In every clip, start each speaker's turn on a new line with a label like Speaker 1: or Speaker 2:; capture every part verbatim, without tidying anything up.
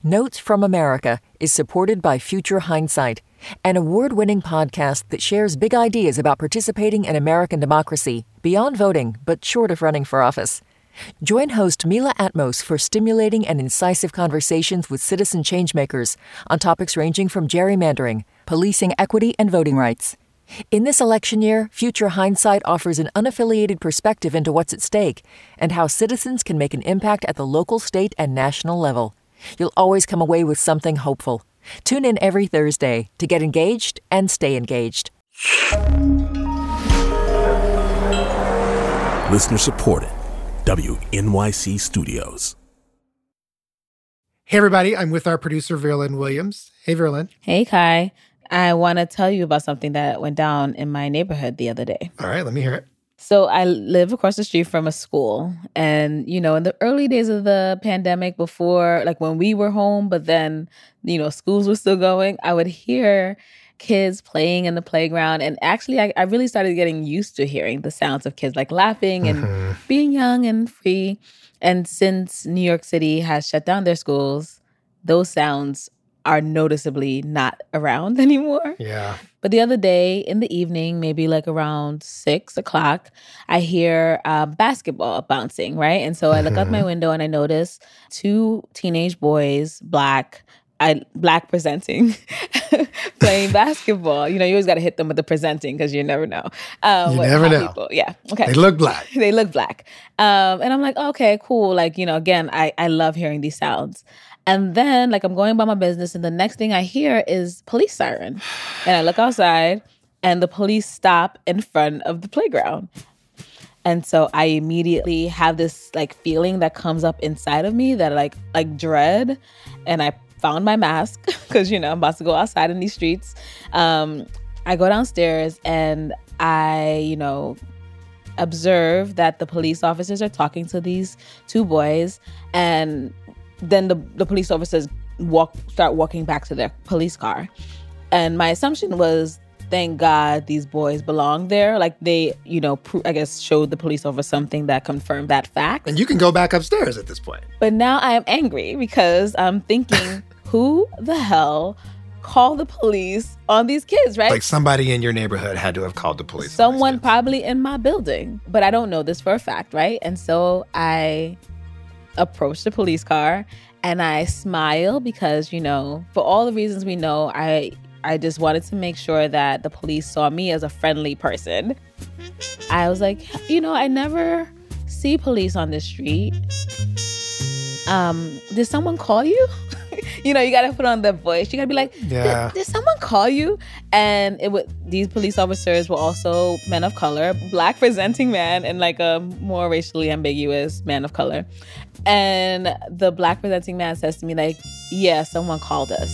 Speaker 1: Notes from America is supported by Future Hindsight, an award-winning podcast that shares big ideas about participating in American democracy beyond voting, but short of running for office. Join host Mila Atmos for stimulating and incisive conversations with citizen changemakers on topics ranging from gerrymandering, policing equity, and voting rights. In this election year, Future Hindsight offers an unaffiliated perspective into what's at stake and how citizens can make an impact at the local, state, and national level. You'll always come away with something hopeful. Tune in every Thursday to get engaged and stay engaged.
Speaker 2: Listener supported. W N Y C Studios.
Speaker 3: Hey, everybody. I'm with our producer, Verlyn Williams. Hey, Verlyn.
Speaker 4: Hey, Kai. I want to tell you about something that went down in my neighborhood the other day.
Speaker 3: All right, let me hear it.
Speaker 4: So I live across the street from a school. And, you know, in the early days of the pandemic, before, like when we were home, but then, you know, schools were still going, I would hear kids playing in the playground. And actually, I, I really started getting used to hearing the sounds of kids like laughing and mm-hmm. being young and free. And since New York City has shut down their schools, those sounds are noticeably not around anymore.
Speaker 3: Yeah.
Speaker 4: But the other day in the evening, maybe like around six o'clock, I hear uh, basketball bouncing, right? And so I look out my window and I notice two teenage boys, black, I black presenting, playing basketball. You know, you always got to hit them with the presenting because you never know.
Speaker 3: Um, you never know.
Speaker 4: People, yeah. Okay.
Speaker 3: They look black.
Speaker 4: they look black. Um, and I'm like, okay, cool. Like, you know, again, I, I love hearing these sounds. And then, like, I'm going about my business, and the next thing I hear is police siren. And I look outside, and the police stop in front of the playground. And so I immediately have this, like, feeling that comes up inside of me that, like, like dread. And I found my mask because, you know, I'm about to go outside in these streets. Um, I go downstairs, and I, you know, observe that the police officers are talking to these two boys, and then the, the police officers walk start walking back to their police car. And my assumption was, thank God these boys belong there. Like they, you know, pr- I guess showed the police officer something that confirmed that fact.
Speaker 3: And you can go back upstairs at this point.
Speaker 4: But now I am angry because I'm thinking, who the hell called the police on these kids, right?
Speaker 3: Like somebody in your neighborhood had to have called the police.
Speaker 4: Someone probably in my building. But I don't know this for a fact, right? And so I approach the police car and I smile because, you know, for all the reasons we know, I I just wanted to make sure that the police saw me as a friendly person. I was like, you know, I never see police on the street. Um, did someone call you? You know, you got to put on the voice. You got to be like,
Speaker 3: yeah.
Speaker 4: did, did someone call you? And it would, these police officers were also men of color, black presenting man and like a more racially ambiguous man of color. And the black presenting man says to me like, yeah, someone called us.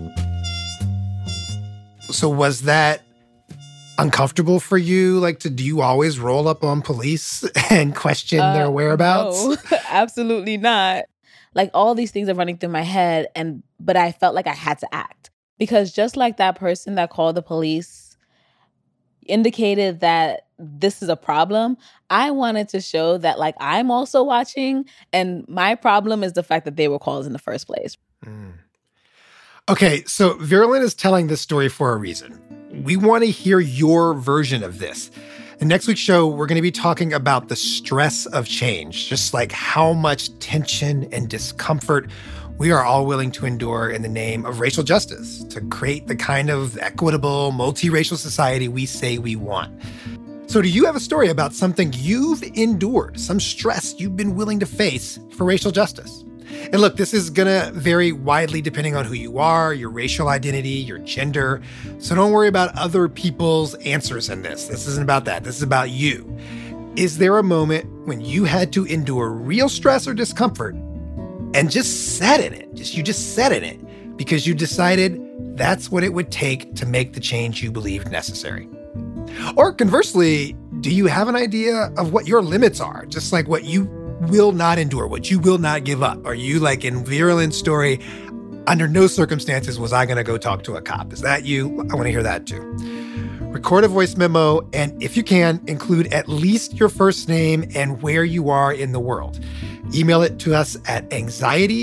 Speaker 3: So was that uncomfortable for you? Like, to, do you always roll up on police and question uh, their whereabouts?
Speaker 4: No, absolutely not. Like all these things are running through my head, and but I felt like I had to act because just like that person that called the police indicated that this is a problem, I wanted to show that like I'm also watching, and my problem is the fact that they were called in the first place.
Speaker 3: Mm. Okay, so Verlyn is telling this story for a reason. We want to hear your version of this. In next week's show, we're going to be talking about the stress of change, just like how much tension and discomfort we are all willing to endure in the name of racial justice to create the kind of equitable, multiracial society we say we want. So do you have a story about something you've endured, some stress you've been willing to face for racial justice? And look, this is going to vary widely depending on who you are, your racial identity, your gender. So don't worry about other people's answers in this. This isn't about that. This is about you. Is there a moment when you had to endure real stress or discomfort and just sat in it? Just you just sat in it because you decided that's what it would take to make the change you believed necessary. Or conversely, do you have an idea of what your limits are? Just like what you will not endure, what you will not give up? Are you like in Verlyn's story, under no circumstances was I going to go talk to a cop? Is that you? I want to hear that too. Record a voice memo, and if you can, include at least your first name and where you are in the world. Email it to us at anxiety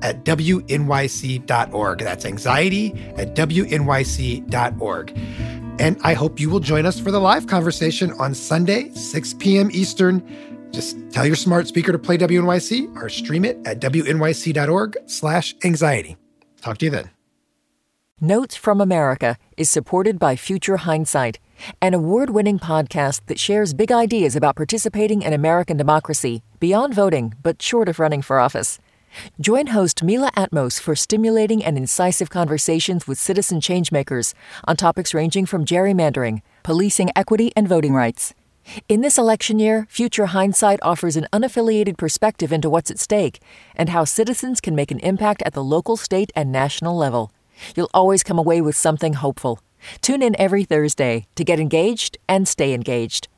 Speaker 3: at W N Y C dot org. That's anxiety at W N Y C dot org. And I hope you will join us for the live conversation on Sunday, six p.m. Eastern. Just tell your smart speaker to play W N Y C or stream it at W N Y C dot org slash anxiety. Talk to you then.
Speaker 1: Notes from America is supported by Future Hindsight, an award-winning podcast that shares big ideas about participating in American democracy beyond voting, but short of running for office. Join host Mila Atmos for stimulating and incisive conversations with citizen changemakers on topics ranging from gerrymandering, policing equity, and voting rights. In this election year, Future Hindsight offers an unaffiliated perspective into what's at stake and how citizens can make an impact at the local, state, and national level. You'll always come away with something hopeful. Tune in every Thursday to get engaged and stay engaged.